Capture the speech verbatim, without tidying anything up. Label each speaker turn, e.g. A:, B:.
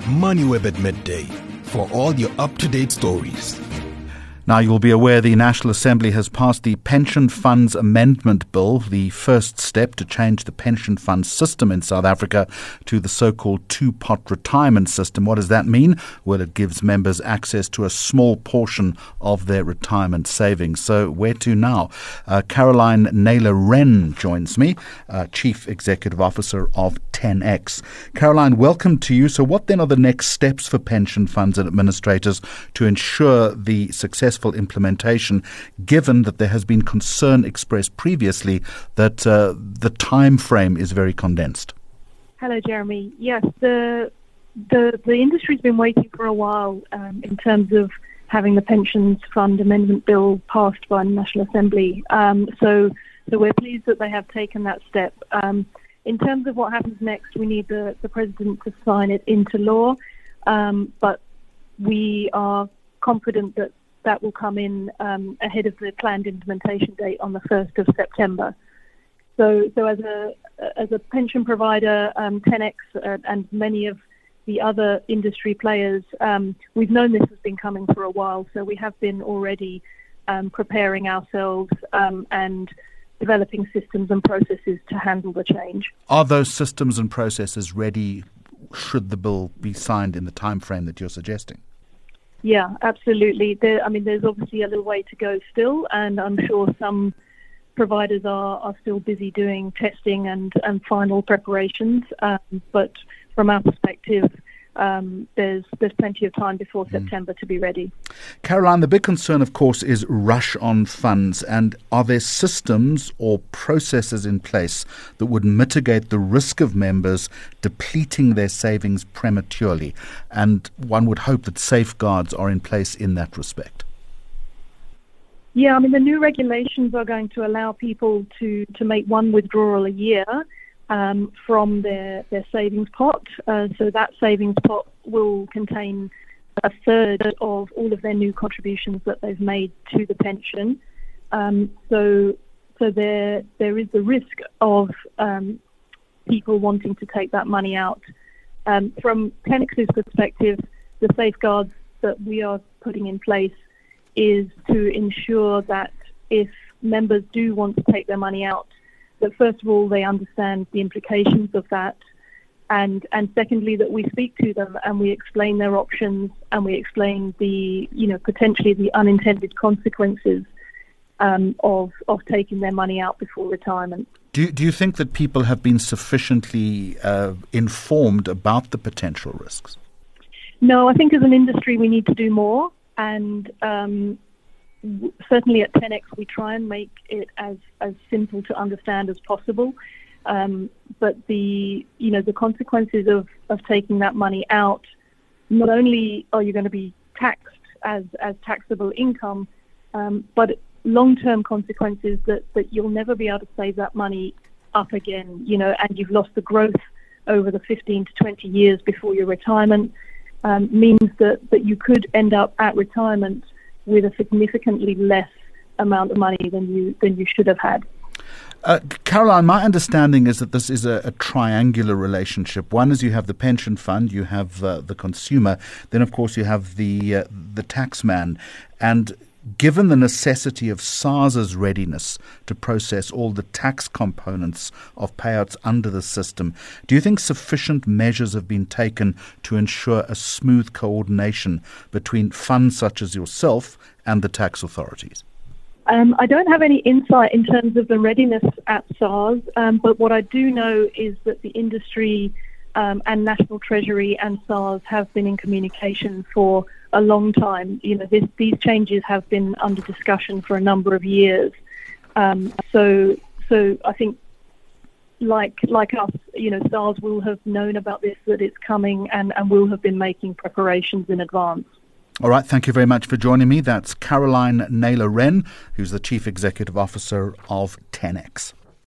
A: MoneyWeb at midday for all your up-to-date stories.
B: Now, you'll be aware the National Assembly has passed the Pension Funds Amendment Bill, the first step to change the pension fund system in South Africa to the so-called two-pot retirement system. What does that mean? Well, it gives members access to a small portion of their retirement savings. So where to now? Uh, Caroline Naylor-Wren joins me, uh, Chief Executive Officer of ten X. Caroline, welcome to you. So what then are the next steps for pension funds and administrators to ensure the successful implementation, given that there has been concern expressed previously that uh, the time frame is very condensed?
C: Hello, Jeremy. Yes, the the the industry's been waiting for a while um, in terms of having the Pensions Fund Amendment Bill passed by the National Assembly. Um, so, so we're pleased that they have taken that step. Um, in terms of what happens next, we need the, the President to sign it into law, um, but we are confident that that will come in um, ahead of the planned implementation date on the first of September. So, so as a as a pension provider, um, ten X uh, and many of the other industry players, um, we've known this has been coming for a while. So we have been already um, preparing ourselves um, and developing systems and processes to handle the change.
B: Are those systems and processes ready should the bill be signed in the time frame that you're suggesting?
C: Yeah, absolutely. There, I mean, there's obviously a little way to go still, and I'm sure some providers are, are still busy doing testing and, and final preparations. Um, but from our perspective, um, there's there's plenty of time before mm. September to be ready.
B: Caroline, the big concern, of course, is rush on funds. And are there systems or processes in place that would mitigate the risk of members depleting their savings prematurely? And one would hope that safeguards are in place in that respect.
C: Yeah, I mean, the new regulations are going to allow people to, to make one withdrawal a year um, from their, their savings pot. Uh, so that savings pot will contain a third of all of their new contributions that they've made to the pension. Um, so so there there is the risk of um, people wanting to take that money out. Um, from ten X's perspective, the safeguards that we are putting in place is to ensure that if members do want to take their money out, that first of all they understand the implications of that, and and secondly that we speak to them and we explain their options and we explain the you know potentially the unintended consequences um, of of taking their money out before retirement.
B: Do you, do you think that people have been sufficiently uh, informed about the potential risks?
C: No, I think as an industry we need to do more. And um, w- certainly at ten X, we try and make it as, as simple to understand as possible. Um, but the you know the consequences of, of taking that money out, not only are you going to be taxed as, as taxable income, um, but long-term consequences that, that you'll never be able to save that money up again. You know, and you've lost the growth over the fifteen to twenty years before your retirement. Um, means that, that you could end up at retirement with a significantly less amount of money than you than you should have had.
B: Uh, Caroline, my understanding is that this is a, a triangular relationship. One is you have the pension fund, you have uh, the consumer, then of course you have the uh, the tax man. And given the necessity of SARS's readiness to process all the tax components of payouts under the system, do you think sufficient measures have been taken to ensure a smooth coordination between funds such as yourself and the tax authorities?
C: Um, I don't have any insight in terms of the readiness at SARS, um, but what I do know is that the industry um, and National Treasury and SARS have been in communication for a long time. You know, this, these changes have been under discussion for a number of years. Um, so, so I think, like like us, you know, SARS will have known about this, that it's coming, and, and will have been making preparations in advance.
B: All right, thank you very much for joining me. That's Caroline Naylor-Wren, who's the Chief Executive Officer of ten X.